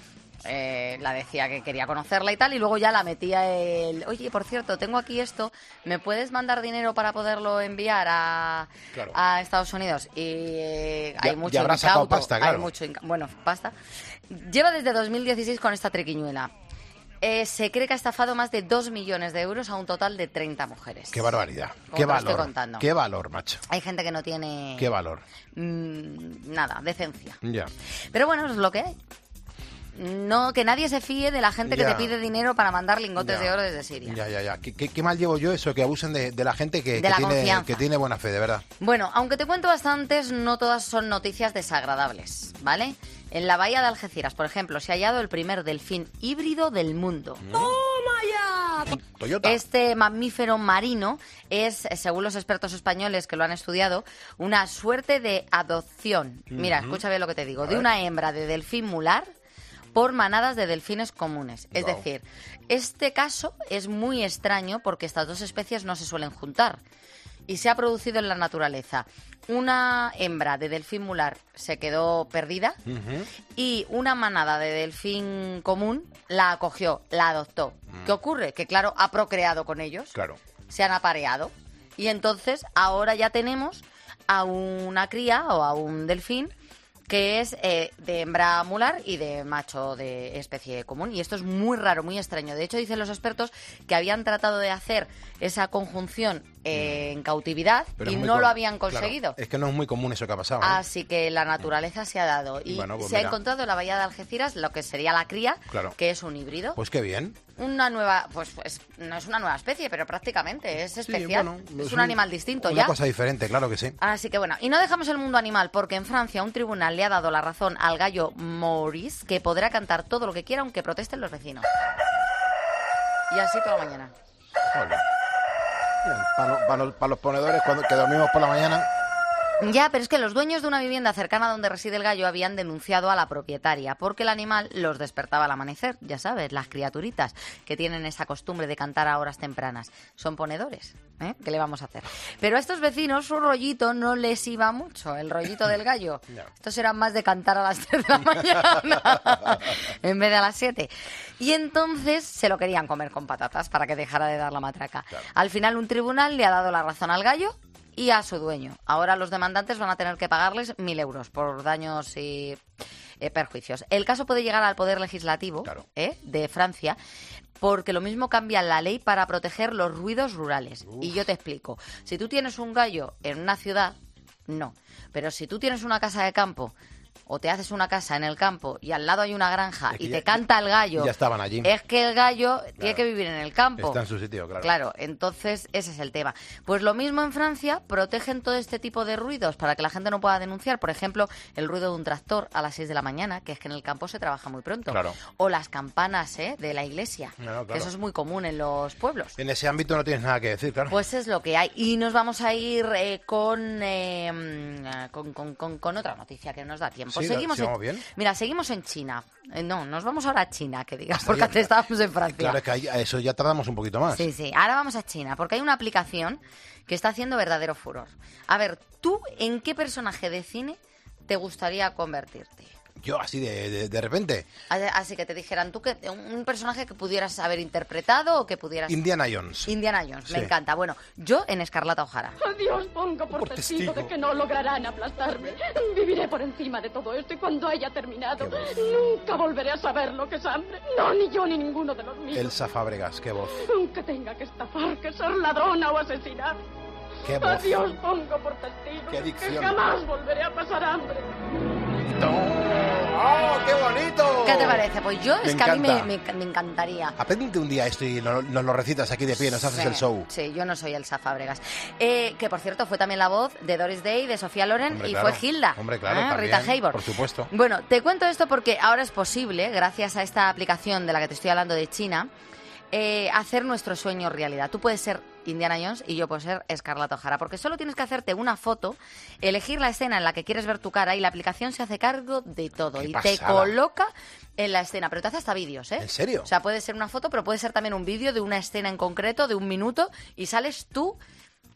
la decía que quería conocerla y tal, y luego ya la metía oye, por cierto, tengo aquí esto, ¿me puedes mandar dinero para poderlo enviar a Estados Unidos? Y hay mucho incauto, pasta, claro. Bueno, pasta. Lleva desde 2016 con esta triquiñuela. Se cree que ha estafado más de 2 millones de euros a un total de 30 mujeres. ¡Qué barbaridad! Como ¡Qué te lo estoy valor! contando. ¡Qué valor, macho! Hay gente que no tiene... ¡Qué valor! Nada, decencia. Ya. Pero bueno, es lo que hay. No, que nadie se fíe de la gente que te pide dinero para mandar lingotes de oro desde Siria. Ya. ¿Qué mal llevo yo eso? Que abusen de la gente que tiene buena fe, de verdad. Bueno, aunque te cuento bastantes, no todas son noticias desagradables, ¿vale? En la bahía de Algeciras, por ejemplo, se ha hallado el primer delfín híbrido del mundo. ¡Toma ya! Toyota. Este mamífero marino es, según los expertos españoles que lo han estudiado, una suerte de adopción. Mira, escúchame lo que te digo. De una hembra de delfín mular por manadas de delfines comunes. Es decir, este caso es muy extraño porque estas dos especies no se suelen juntar. Y se ha producido en la naturaleza. Una hembra de delfín mular se quedó perdida y una manada de delfín común la acogió, la adoptó. ¿Qué ocurre? Que claro, ha procreado con ellos. Claro. Se han apareado. Y entonces ahora ya tenemos a una cría o a un delfín que es de hembra mular y de macho de especie común. Y esto es muy raro, muy extraño. De hecho, dicen los expertos que habían tratado de hacer esa conjunción en cautividad y no lo habían conseguido. Claro, es que no es muy común eso que ha pasado. Así que la naturaleza se ha dado. Y se ha encontrado en la bahía de Algeciras lo que sería la cría, que es un híbrido. Pues qué bien. Una nueva, pues no es una nueva especie, pero prácticamente es especial. Sí, es un animal distinto una cosa diferente, claro que sí. Así que bueno, y no dejamos el mundo animal porque en Francia un tribunal le ha dado la razón al gallo Maurice, que podrá cantar todo lo que quiera aunque protesten los vecinos. Y así toda la mañana. Para los ponedores que dormimos por la mañana. Ya, pero es que los dueños de una vivienda cercana donde reside el gallo habían denunciado a la propietaria porque el animal los despertaba al amanecer. Ya sabes, las criaturitas que tienen esa costumbre de cantar a horas tempranas. Son ponedores, ¿eh? ¿Qué le vamos a hacer? Pero a estos vecinos su rollito no les iba mucho, el rollito del gallo. No. Estos eran más de cantar a las 3 de la mañana en vez de a las 7. Y entonces se lo querían comer con patatas para que dejara de dar la matraca. Claro. Al final un tribunal le ha dado la razón al gallo y a su dueño. Ahora los demandantes van a tener que pagarles 1.000 euros por daños y perjuicios. El caso puede llegar al Poder Legislativo de Francia porque lo mismo cambia la ley para proteger los ruidos rurales. Y yo te explico. Si tú tienes un gallo en una ciudad, no. Pero si tú tienes una casa de campo o te haces una casa en el campo y al lado hay una granja y te canta el gallo, ya estaban allí. Es que el gallo tiene que vivir en el campo. Está en su sitio, claro. Claro, entonces ese es el tema. Pues lo mismo en Francia, protegen todo este tipo de ruidos para que la gente no pueda denunciar. Por ejemplo, el ruido de un tractor a las 6 de la mañana, que es que en el campo se trabaja muy pronto. Claro. O las campanas de la iglesia, claro. Que eso es muy común en los pueblos. En ese ámbito no tienes nada que decir, claro. Pues es lo que hay. Y nos vamos a ir con otra noticia que nos da tiempo. Sí, Seguimos bien. Mira, seguimos en China. No, nos vamos ahora a China, que digas, porque antes estábamos en Francia. Claro, es que eso ya tardamos un poquito más. Sí. Ahora vamos a China, porque hay una aplicación que está haciendo verdadero furor. A ver, ¿tú en qué personaje de cine te gustaría convertirte? Yo, así de repente. Así que te dijeran, tú que un personaje que pudieras haber interpretado o que pudieras... Indiana Jones. Indiana Jones, me encanta. Bueno, yo en Escarlata O'Hara. Dios pongo por testigo de que no lograrán aplastarme. Viviré por encima de todo esto y cuando haya terminado, nunca volveré a saber lo que es hambre. No, ni yo ni ninguno de los míos. Elsa Fábregas, qué voz. Aunque tenga que estafar, que ser ladrona o asesinar. Qué voz. A Dios pongo por testigo qué adicción. Que jamás volveré a pasar hambre. ¡Oh, qué bonito! ¿Qué te parece? Pues yo, es que a mí me encantaría. Aprende un día esto y nos lo recitas aquí de pie, nos haces el show. Sí, yo no soy Elsa Fábregas. Que, por cierto, fue también la voz de Doris Day, de Sofía Loren, hombre, y claro. fue Hilda. Hombre, claro, Rita Hayworth. Por supuesto. Bueno, te cuento esto porque ahora es posible, gracias a esta aplicación de la que te estoy hablando de China, hacer nuestro sueño realidad. Tú puedes ser Indiana Jones y yo puedo ser Escarlata O'Hara, porque solo tienes que hacerte una foto, elegir la escena en la que quieres ver tu cara y la aplicación se hace cargo de todo y te coloca en la escena, pero te hace hasta vídeos, ¿eh? ¿En serio? O sea, puede ser una foto, pero puede ser también un vídeo de una escena en concreto de 1 minuto y sales tú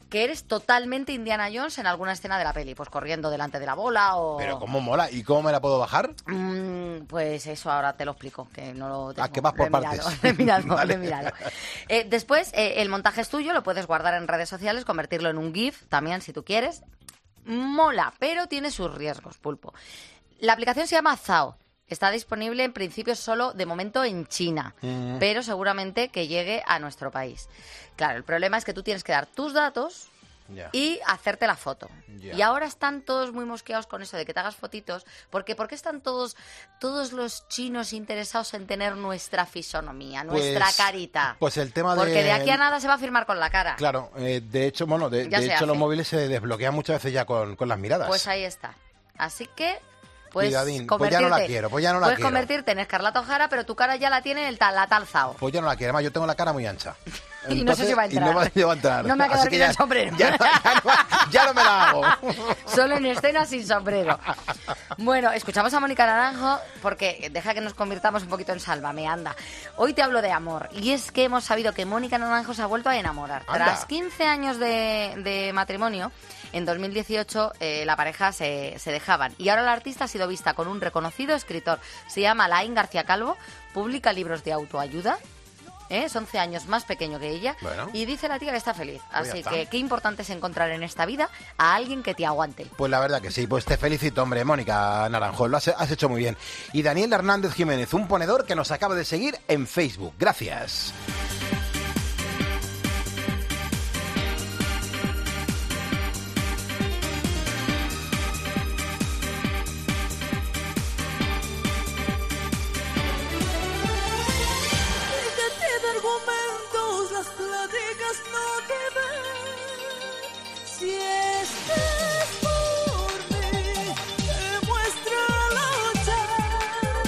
que eres totalmente Indiana Jones en alguna escena de la peli, pues corriendo delante de la bola o... Pero cómo mola, ¿y cómo me la puedo bajar? Pues eso ahora te lo explico, que no lo tengo. Que vas por partes. Míralo. Después, el montaje es tuyo, lo puedes guardar en redes sociales, convertirlo en un GIF también si tú quieres. Mola, pero tiene sus riesgos, Pulpo. La aplicación se llama Zao. Está disponible en principio solo de momento en China, pero seguramente que llegue a nuestro país. Claro, el problema es que tú tienes que dar tus datos y hacerte la foto. Y ahora están todos muy mosqueados con eso de que te hagas fotitos, porque ¿por qué están todos los chinos interesados en tener nuestra fisonomía, nuestra carita? Pues el tema porque de aquí a nada se va a firmar con la cara. Claro, de hecho, los móviles se desbloquean muchas veces ya con las miradas. Pues ahí está. Así que... Puedes ya no la quiero. Puedes convertirte en Escarlata O'Hara, pero tu cara ya la tiene la tal Zao. Pues ya no la quiero. Además, yo tengo la cara muy ancha. Entonces, y no sé si va a entrar. Y no va a entrar. No me ha quedado bien el sombrero. Ya no me la hago. Solo en escena sin sombrero. Bueno, escuchamos a Mónica Naranjo porque deja que nos convirtamos un poquito en Sálvame, anda. Hoy te hablo de amor. Y es que hemos sabido que Mónica Naranjo se ha vuelto a enamorar. Anda. Tras 15 años de matrimonio, en 2018 la pareja se dejaban. Y ahora la artista ha sido vista con un reconocido escritor. Se llama Laín García Calvo, publica libros de autoayuda. Es 11 años más pequeño que ella. Bueno. Y dice la tía que está feliz. Así que qué importante es encontrar en esta vida a alguien que te aguante. Pues la verdad que sí. Pues te felicito, hombre, Mónica Naranjo. Lo has hecho muy bien. Y Daniel Hernández Jiménez, un ponedor que nos acaba de seguir en Facebook. Gracias. Si estás por mí, demuestra luchar.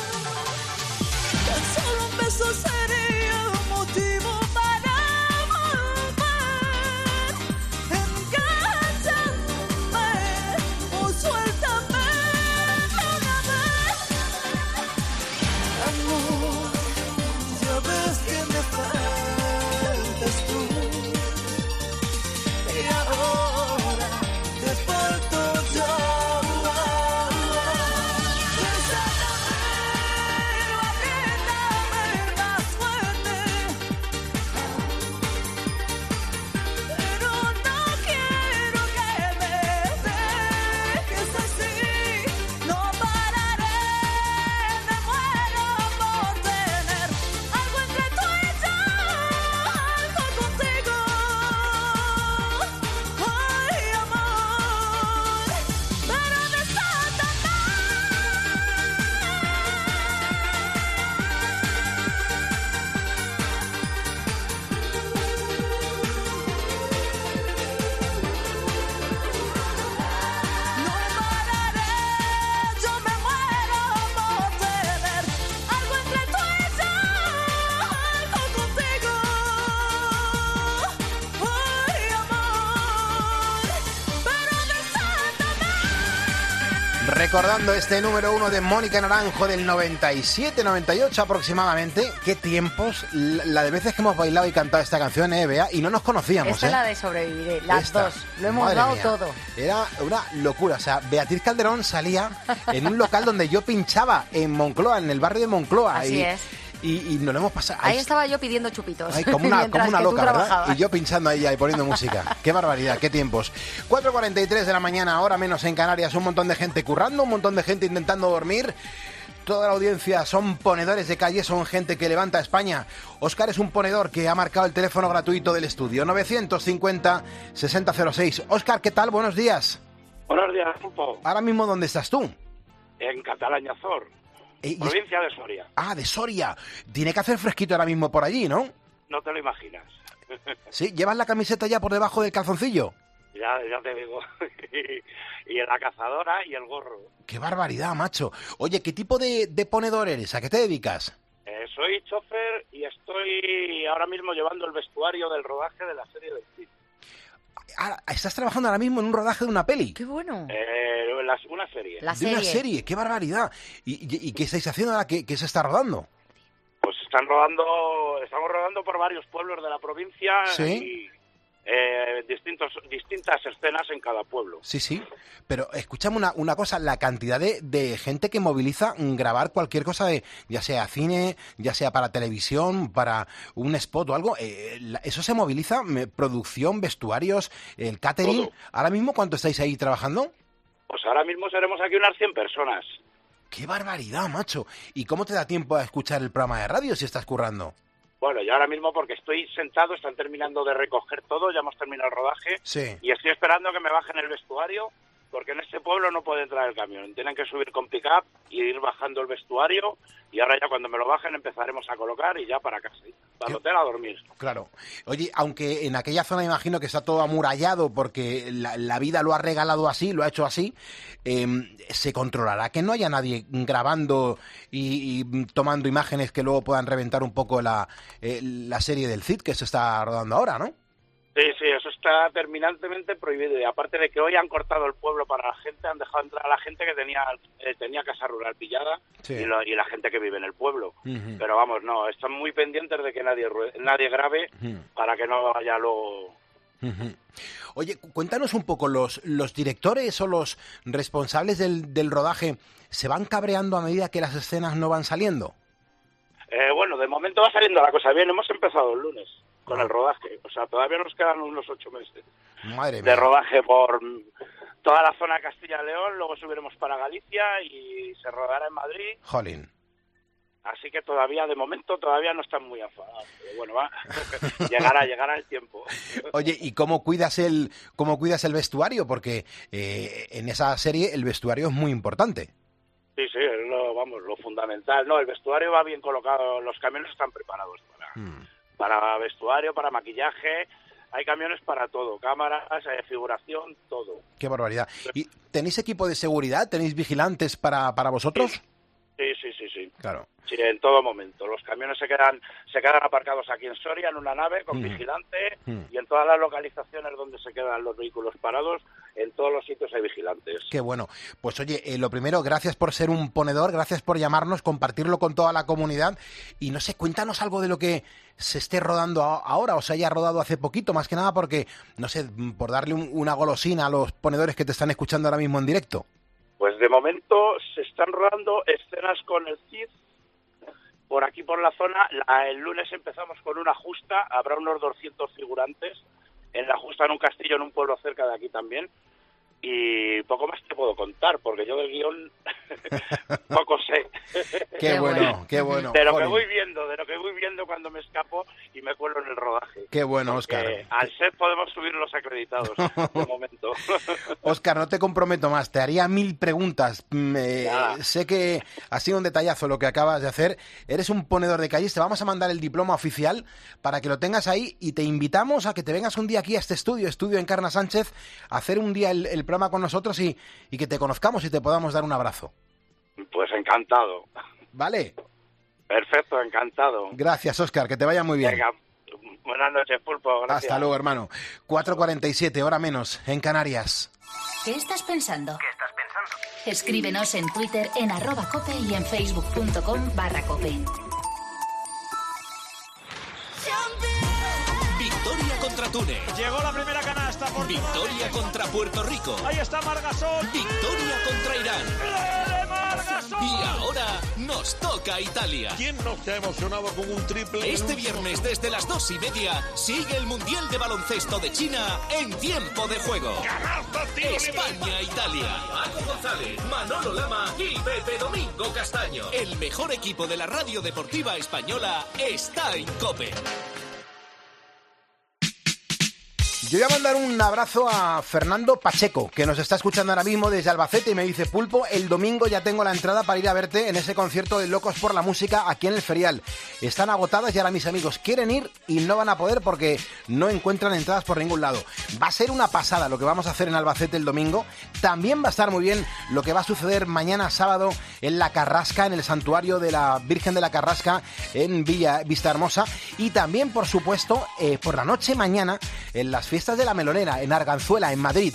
Tan solo un beso sería motivo para volver. Encánchame o suéltame una vez. Amor, ya ves que me faltas tú. Recordando este número 1 de Mónica Naranjo del 97-98 aproximadamente. Qué tiempos, la de veces que hemos bailado y cantado esta canción, Bea, y no nos conocíamos. Esta es la de Sobreviviré, las dos. Lo hemos dado todo. Era una locura. O sea, Beatriz Calderón salía en un local donde yo pinchaba en Moncloa, en el barrio de Moncloa. Así es. Y nos lo hemos pasado. Ahí estaba yo pidiendo chupitos. Ay, como una loca, ¿verdad? Y yo pinchando ahí y poniendo música. Qué barbaridad, qué tiempos. 4:43 de la mañana, hora menos en Canarias. Un montón de gente currando, un montón de gente intentando dormir. Toda la audiencia son ponedores de calle, son gente que levanta a España. Óscar es un ponedor que ha marcado el teléfono gratuito del estudio. 950-6006. Óscar, ¿qué tal? Buenos días. Buenos días, Pulpo. Ahora mismo, ¿dónde estás tú? En Catalañazor. Provincia de Soria. Ah, de Soria. Tiene que hacer fresquito ahora mismo por allí, ¿no? No te lo imaginas. ¿Sí? ¿Llevas la camiseta ya por debajo del calzoncillo? Ya te digo. Y la cazadora y el gorro. ¡Qué barbaridad, macho! Oye, ¿qué tipo de ponedor eres? ¿A qué te dedicas? Soy chofer y estoy ahora mismo llevando el vestuario del rodaje de la serie del Cid. ¿Estás trabajando ahora mismo en un rodaje de una peli? ¡Qué bueno! Una serie. Una serie, qué barbaridad. ¿Y qué estáis haciendo ahora? ¿Qué se está rodando? Pues estamos rodando por varios pueblos de la provincia. ¿Sí? distintas escenas en cada pueblo. Sí, sí, pero escúchame una cosa, la cantidad de gente que moviliza grabar cualquier cosa, ya sea cine, ya sea para televisión, para un spot o algo, ¿eso se moviliza? ¿Producción, vestuarios, el catering? Todo. ¿Ahora mismo cuánto estáis ahí trabajando? Pues ahora mismo seremos aquí unas 100 personas. ¡Qué barbaridad, macho! ¿Y cómo te da tiempo a escuchar el programa de radio si estás currando? Bueno, yo ahora mismo porque estoy sentado, están terminando de recoger todo, ya hemos terminado el rodaje, sí. Y estoy esperando que me bajen el vestuario, porque en este pueblo no puede entrar el camión, tienen que subir con pick-up y ir bajando el vestuario, y ahora ya cuando me lo bajen empezaremos a colocar y ya para casa, para el hotel a dormir. Claro. Oye, aunque en aquella zona imagino que está todo amurallado porque la vida lo ha regalado así, lo ha hecho así, ¿se controlará que no haya nadie grabando y tomando imágenes que luego puedan reventar un poco la serie del Cid que se está rodando ahora, ¿no? Sí, eso está terminantemente prohibido. Y aparte de que hoy han cortado el pueblo para la gente, han dejado entrar a la gente que tenía casa rural pillada, sí. y la gente que vive en el pueblo. Uh-huh. Pero vamos, no, están muy pendientes de que nadie grabe para que no haya luego... Uh-huh. Oye, cuéntanos un poco, ¿los directores o los responsables del rodaje se van cabreando a medida que las escenas no van saliendo? Bueno, de momento va saliendo la cosa bien. Hemos empezado el lunes con el rodaje. O sea, todavía nos quedan unos 8 meses de rodaje por toda la zona de Castilla y León. Luego subiremos para Galicia y se rodará en Madrid. Jolín. Así que todavía, de momento, todavía no están muy enfadados. Pero bueno, llegará el tiempo. Oye, ¿y cómo cuidas el vestuario? Porque en esa serie el vestuario es muy importante. Sí, es lo fundamental. No, el vestuario va bien colocado, los camiones están preparados para vestuario, para maquillaje, hay camiones para todo, cámaras, figuración, todo. Qué barbaridad. ¿Y tenéis equipo de seguridad? ¿Tenéis vigilantes para vosotros? Sí. Claro. Sí, en todo momento. Los camiones se quedan aparcados aquí en Soria, en una nave con vigilante, y en todas las localizaciones donde se quedan los vehículos parados, en todos los sitios hay vigilantes. Qué bueno. Pues oye, lo primero, gracias por ser un ponedor, gracias por llamarnos, compartirlo con toda la comunidad, y no sé, cuéntanos algo de lo que se esté rodando ahora, o se haya rodado hace poquito, más que nada porque, no sé, por darle una golosina a los ponedores que te están escuchando ahora mismo en directo. Pues de momento se están rodando escenas con el Cid por aquí por la zona. El lunes empezamos con una justa, habrá unos 200 figurantes en la justa, en un castillo, en un pueblo cerca de aquí también. Y poco más te puedo contar, porque yo del guión poco sé. Qué bueno. De lo que voy viendo cuando me escapo y me cuelo en el rodaje. Qué bueno, Óscar. Al set podemos subir los acreditados, de momento. Óscar, no te comprometo más, te haría 1000 preguntas. Sé que ha sido un detallazo lo que acabas de hacer. Eres un ponedor de calles, te vamos a mandar el diploma oficial para que lo tengas ahí y te invitamos a que te vengas un día aquí a este estudio Encarna Sánchez, a hacer un día el programa con nosotros y que te conozcamos y te podamos dar un abrazo. Pues encantado. Vale. Perfecto, encantado. Gracias, Óscar, que te vaya muy bien. Venga, buenas noches, Pulpo, gracias. Hasta luego, hermano. 4:47, hora menos, en Canarias. ¿Qué estás pensando? Escríbenos en Twitter en @cope y en facebook.com/cope. Victoria contra Túnez. Llegó la primera canasta por Victoria contra Puerto Rico. Ahí está Margasol. Victoria contra Irán. Margasol. Y ahora nos toca Italia. ¿Quién no se ha emocionado con un triple? Este viernes desde las 2:30 sigue el Mundial de Baloncesto de China en tiempo de juego. España-Italia. Paco González, Manolo Lama y Pepe Domingo Castaño. El mejor equipo de la radio deportiva española está en COPE. Yo voy a mandar un abrazo a Fernando Pacheco, que nos está escuchando ahora mismo desde Albacete y me dice: Pulpo, el domingo ya tengo la entrada para ir a verte en ese concierto de Locos por la Música aquí en el Ferial. Están agotadas y ahora mis amigos quieren ir y no van a poder porque no encuentran entradas por ningún lado. Va a ser una pasada lo que vamos a hacer en Albacete el domingo. También va a estar muy bien lo que va a suceder mañana sábado en La Carrasca, en el santuario de la Virgen de la Carrasca en Vista Hermosa. Y también, por supuesto, por la noche mañana en las fiestas de la Melonera, en Arganzuela, en Madrid.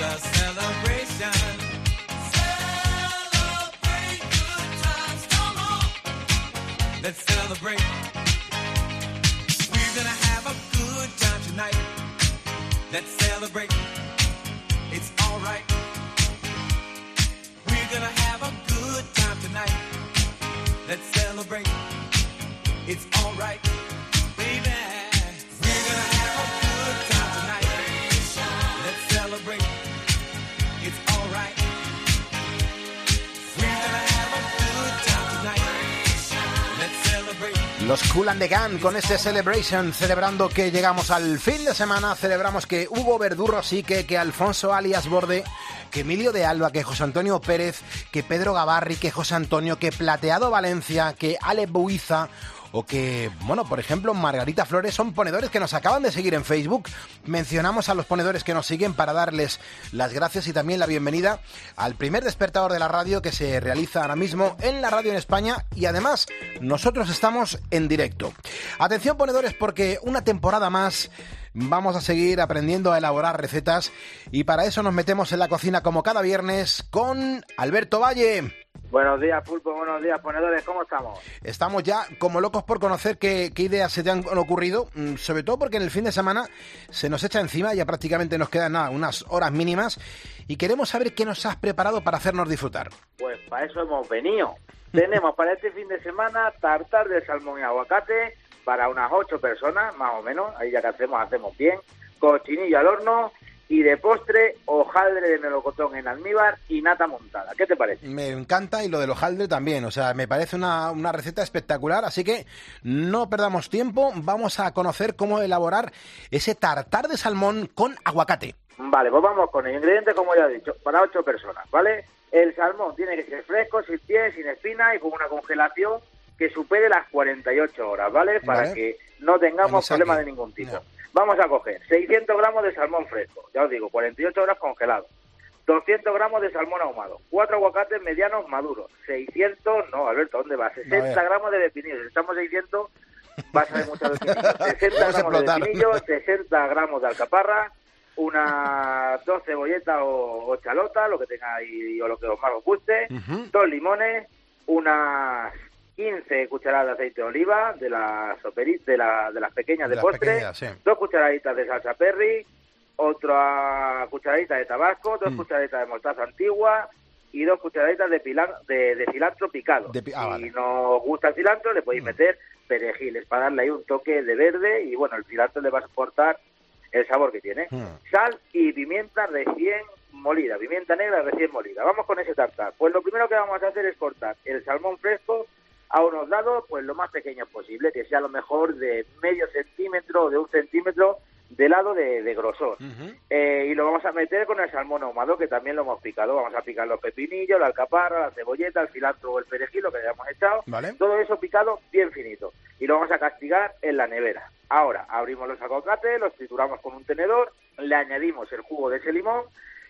a celebration. Celebrate good times, come on. Let's celebrate. We're gonna have a good time tonight. Let's celebrate. It's alright. We're gonna have a good time tonight. Let's celebrate. It's alright. Baby, we're gonna have a good time tonight. Let's celebrate. It's alright. We're gonna have a good time tonight. Let's celebrate. Los Kool and the Gang con este Celebration, celebrando que llegamos al fin de semana, celebramos que Hugo Verdurro sí, que Alfonso alias Borde, que Emilio de Alba, que José Antonio Pérez, que Pedro Gavarri, que José Antonio, que Plateado Valencia, que Ale Buiza, o que, bueno, por ejemplo, Margarita Flores, son ponedores que nos acaban de seguir en Facebook. Mencionamos a los ponedores que nos siguen para darles las gracias y también la bienvenida al primer despertador de la radio que se realiza ahora mismo en la radio en España, y además nosotros estamos en directo. Atención, ponedores, porque una temporada más vamos a seguir aprendiendo a elaborar recetas, y para eso nos metemos en la cocina como cada viernes con Alberto Valle. Buenos días, Pulpo, buenos días, ponedores, ¿cómo estamos? Estamos ya como locos por conocer qué ideas se te han ocurrido, sobre todo porque en el fin de semana se nos echa encima, ya prácticamente nos quedan unas horas mínimas, y queremos saber qué nos has preparado para hacernos disfrutar. Pues para eso hemos venido. Tenemos para este fin de semana tartar de salmón y aguacate para unas 8 personas, más o menos, ahí ya que hacemos bien, cochinillo al horno, y de postre, hojaldre de melocotón en almíbar y nata montada. ¿Qué te parece? Me encanta, y lo del hojaldre también, o sea, me parece una receta espectacular, así que no perdamos tiempo, vamos a conocer cómo elaborar ese tartar de salmón con aguacate. Vale, pues vamos con el ingrediente, como ya he dicho, para 8 personas, ¿vale? El salmón tiene que ser fresco, sin piel, sin espina y con una congelación que supere las 48 horas, ¿vale? Para que no tengamos problemas de ningún tipo. No. Vamos a coger 600 gramos de salmón fresco, ya os digo, 48 horas congelado, 200 gramos de salmón ahumado, 4 aguacates medianos maduros, 600, no, Alberto, ¿dónde vas? 60 gramos de pepinillo, si estamos 600, vas a ver mucho pepinillo, 60 gramos de pepinillo, 60 gramos de alcaparra, unas 2 cebolletas o chalotas, lo que tengáis o lo que os más os guste, 2 limones, unas 15 cucharadas de aceite de oliva de las pequeñas de postre, pequeñas, sí. 2 cucharaditas de salsa Perry, otra cucharadita de tabasco, 2 cucharaditas de mostaza antigua y 2 cucharaditas de cilantro picado. Si no os gusta el cilantro, le podéis meter perejiles para darle ahí un toque de verde, y bueno, el cilantro le va a soportar el sabor que tiene. Sal y pimienta recién molida, pimienta negra recién molida. Vamos con ese tartar. Pues lo primero que vamos a hacer es cortar el salmón fresco a unos lados, pues lo más pequeño posible, que sea a lo mejor de medio centímetro o de 1 centímetro de lado de grosor. Y lo vamos a meter con el salmón ahumado, que también lo hemos picado. Vamos a picar los pepinillos, la alcaparra, la cebolleta, el cilantro o el perejil, lo que hayamos echado. ¿Vale? Todo eso picado bien finito. Y lo vamos a castigar en la nevera. Ahora, abrimos los aguacates, los trituramos con un tenedor, le añadimos el jugo de ese limón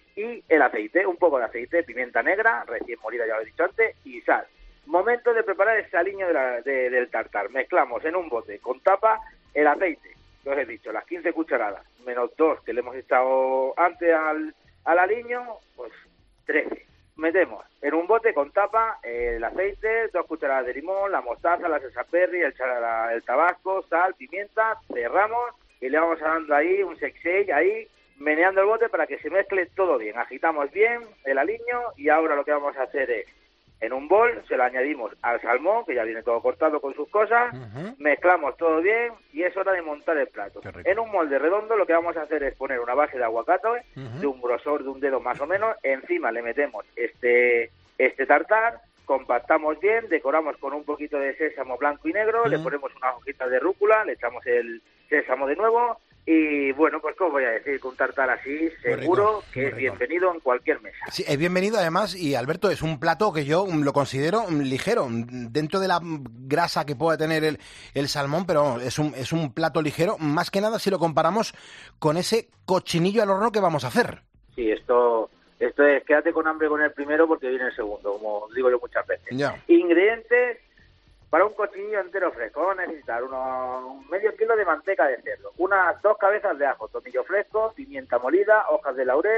y el aceite, un poco de aceite, pimienta negra, recién molida, ya lo he dicho antes, y sal. Momento de preparar el aliño del tartar. Mezclamos en un bote con tapa el aceite, que os he dicho, las 15 cucharadas, menos 2 que le hemos echado antes al aliño, pues 13. Metemos en un bote con tapa el aceite, 2 cucharadas de limón, la mostaza, la salsa Perry, el tabasco, sal, pimienta, cerramos y le vamos dando ahí un shake ahí, meneando el bote para que se mezcle todo bien. Agitamos bien el aliño y ahora lo que vamos a hacer es, en un bol se lo añadimos al salmón, que ya viene todo cortado con sus cosas, mezclamos todo bien y es hora de montar el plato. En un molde redondo lo que vamos a hacer es poner una base de aguacate, de un grosor de un dedo más o menos, encima le metemos este tartar, compactamos bien, decoramos con un poquito de sésamo blanco y negro, le ponemos unas hojitas de rúcula, le echamos el sésamo de nuevo. Y bueno, pues como voy a decir, con un tartar así, seguro que es bienvenido en cualquier mesa. Sí, es bienvenido además, y Alberto, es un plato que yo lo considero ligero, dentro de la grasa que pueda tener el salmón, pero es un plato ligero, más que nada si lo comparamos con ese cochinillo al horno que vamos a hacer. Sí, esto es, quédate con hambre con el primero porque viene el segundo, como digo yo muchas veces. Ya. Ingredientes. Para un cochinillo entero fresco vamos a necesitar unos medio kilo de manteca de cerdo, unas 2 cabezas de ajo, tomillo fresco, pimienta molida, hojas de laurel,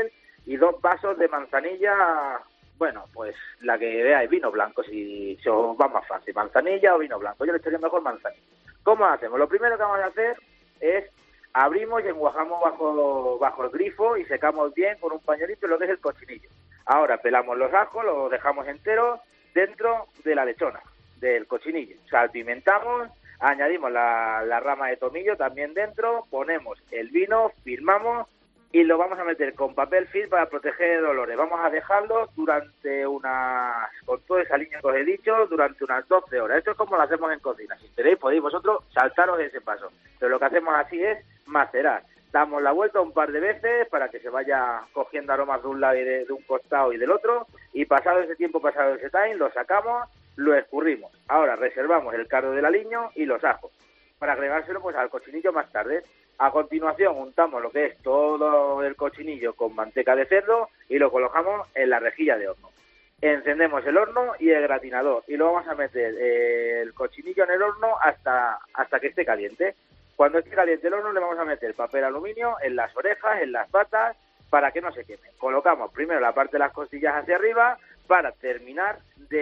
y 2 vasos de manzanilla, bueno, pues la que veáis, vino blanco, si se os va más fácil, manzanilla o vino blanco. Yo le echaría mejor manzanilla. ¿Cómo hacemos? Lo primero que vamos a hacer es abrimos y enguajamos bajo el grifo y secamos bien con un pañuelito lo que es el cochinillo. Ahora pelamos los ajos, los dejamos enteros dentro de la lechona, del cochinillo. Salpimentamos, añadimos la rama de tomillo también dentro, ponemos el vino, firmamos y lo vamos a meter con papel film para proteger de olores. Vamos a dejarlo durante con todo ese aliño que os he dicho, durante unas 12 horas. Esto es como lo hacemos en cocina. Si queréis podéis vosotros saltaros ese paso. Pero lo que hacemos así es macerar. Damos la vuelta un par de veces para que se vaya cogiendo aromas de un lado y de un costado y del otro. Y pasado ese tiempo, pasado ese time, lo sacamos, lo escurrimos. Ahora reservamos el caldo del aliño y los ajos para agregárselo pues al cochinillo más tarde. A continuación untamos lo que es todo el cochinillo con manteca de cerdo y lo colocamos en la rejilla de horno. Encendemos el horno y el gratinador y lo vamos a meter el cochinillo en el horno hasta que esté caliente. Cuando esté caliente el horno le vamos a meter papel aluminio en las orejas, en las patas, para que no se quemen. Colocamos primero la parte de las costillas hacia arriba para terminar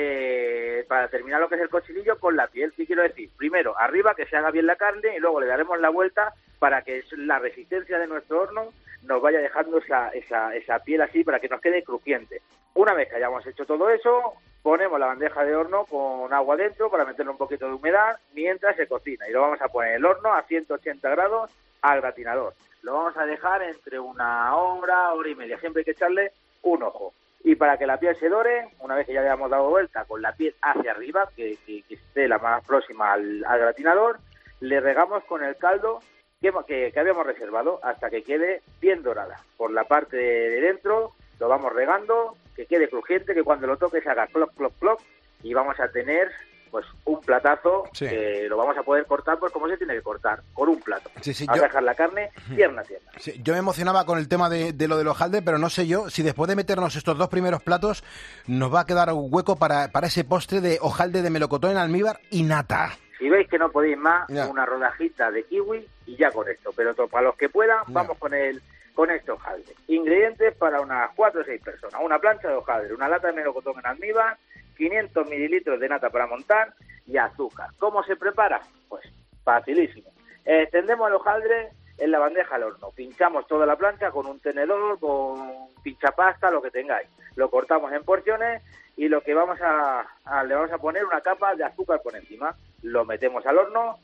lo que es el cochinillo con la piel. ¿Qué quiero decir? Primero arriba que se haga bien la carne y luego le daremos la vuelta para que la resistencia de nuestro horno nos vaya dejando esa piel así para que nos quede crujiente. Una vez que hayamos hecho todo eso, ponemos la bandeja de horno con agua dentro para meterle un poquito de humedad mientras se cocina y lo vamos a poner en el horno a 180 grados al gratinador. Lo vamos a dejar entre 1 hora, hora y media. Siempre hay que echarle un ojo. Y para que la piel se dore, una vez que ya le hemos dado vuelta con la piel hacia arriba, que esté la más próxima al gratinador, le regamos con el caldo que habíamos reservado hasta que quede bien dorada. Por la parte de dentro lo vamos regando, que quede crujiente, que cuando lo toques haga cloc, cloc, cloc, y vamos a tener pues un platazo que lo vamos a poder cortar pues como se tiene que cortar, con un plato. Vamos a dejar la carne tierna. Sí, yo me emocionaba con el tema de lo del hojaldre, pero no sé yo si después de meternos estos 2 primeros platos nos va a quedar un hueco para ese postre de hojaldre de melocotón en almíbar y nata. Si veis que no podéis más, una rodajita de kiwi y ya con esto. Pero para los que puedan, vamos con este hojaldre. Ingredientes para unas 4 o 6 personas. Una plancha de hojaldre, una lata de melocotón en almíbar, 500 mililitros de nata para montar y azúcar. ¿Cómo se prepara? Pues facilísimo. Extendemos el hojaldre en la bandeja al horno. Pinchamos toda la plancha con un tenedor, con pinchapasta, lo que tengáis. Lo cortamos en porciones y lo que le vamos a poner una capa de azúcar por encima. Lo metemos al horno,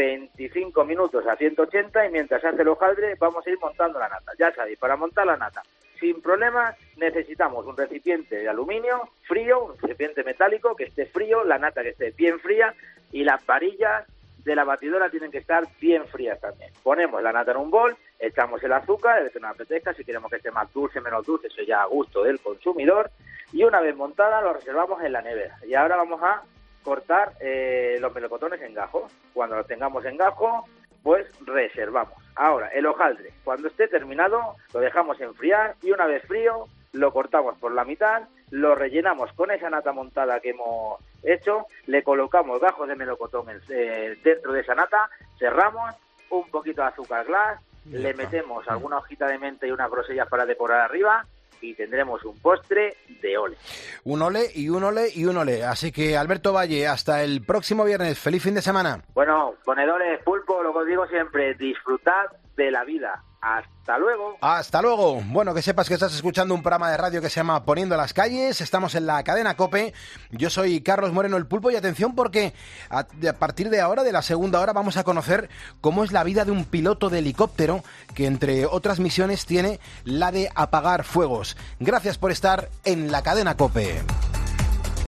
25 minutos a 180 y mientras se hace el hojaldre vamos a ir montando la nata. Ya sabéis, para montar la nata sin problemas necesitamos un recipiente de aluminio frío, un recipiente metálico que esté frío, la nata que esté bien fría y las varillas de la batidora tienen que estar bien frías también. Ponemos la nata en un bol, echamos el azúcar, el que nos apetezca, si queremos que esté más dulce, menos dulce, eso ya a gusto del consumidor, y una vez montada lo reservamos en la nevera. Y ahora vamos a cortar los melocotones en gajos. Cuando los tengamos en gajo, pues reservamos. Ahora, el hojaldre, cuando esté terminado, lo dejamos enfriar y una vez frío, lo cortamos por la mitad, lo rellenamos con esa nata montada que hemos hecho, le colocamos gajos de melocotón dentro de esa nata, cerramos, un poquito de azúcar glass, le metemos alguna hojita de menta y unas grosellas para decorar arriba y tendremos un postre de ole. Un ole y un ole y un ole. Así que, Alberto Valle, hasta el próximo viernes. ¡Feliz fin de semana! Bueno, ponedores, pulpo, lo que os digo siempre, disfrutad de la vida. ¡Hasta luego! ¡Hasta luego! Bueno, que sepas que estás escuchando un programa de radio que se llama Poniendo las Calles. Estamos en la cadena COPE. Yo soy Carlos Moreno, el Pulpo. Y atención porque a partir de ahora, de la segunda hora, vamos a conocer cómo es la vida de un piloto de helicóptero que, entre otras misiones, tiene la de apagar fuegos. Gracias por estar en la cadena COPE.